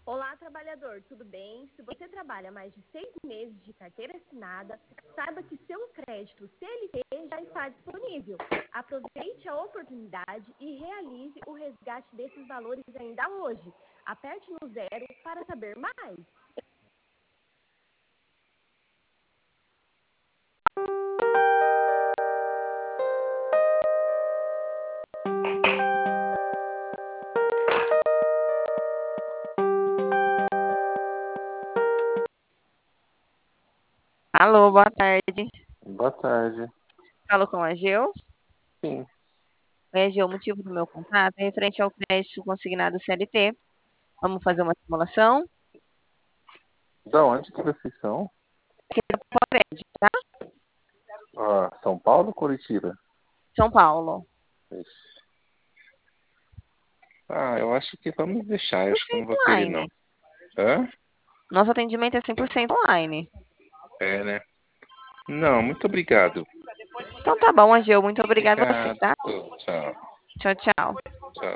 Olá, trabalhador, tudo bem? Se você trabalha mais de 6 meses de carteira assinada, saiba que seu crédito CLT já está disponível. Aproveite a oportunidade e realize o resgate desses valores ainda hoje. Aperte no 0 para saber mais. Alô, boa tarde. Boa tarde. Falo com a Geu. Sim. Oi, Geu, o motivo do meu contato é referente ao crédito consignado CLT. Vamos fazer uma simulação? Da onde que vocês são? Aqui no Favored, tá? São Paulo ou Curitiba? São Paulo. Ixi. Eu acho que vamos deixar. Eu acho que eu não 100% vou querer, não. online. Hã? Nosso atendimento é 100% online. É, né? Não, muito obrigado. Então tá bom, Geu. Muito obrigada a você, Obrigado. tá? Tchau. Tchau, tchau.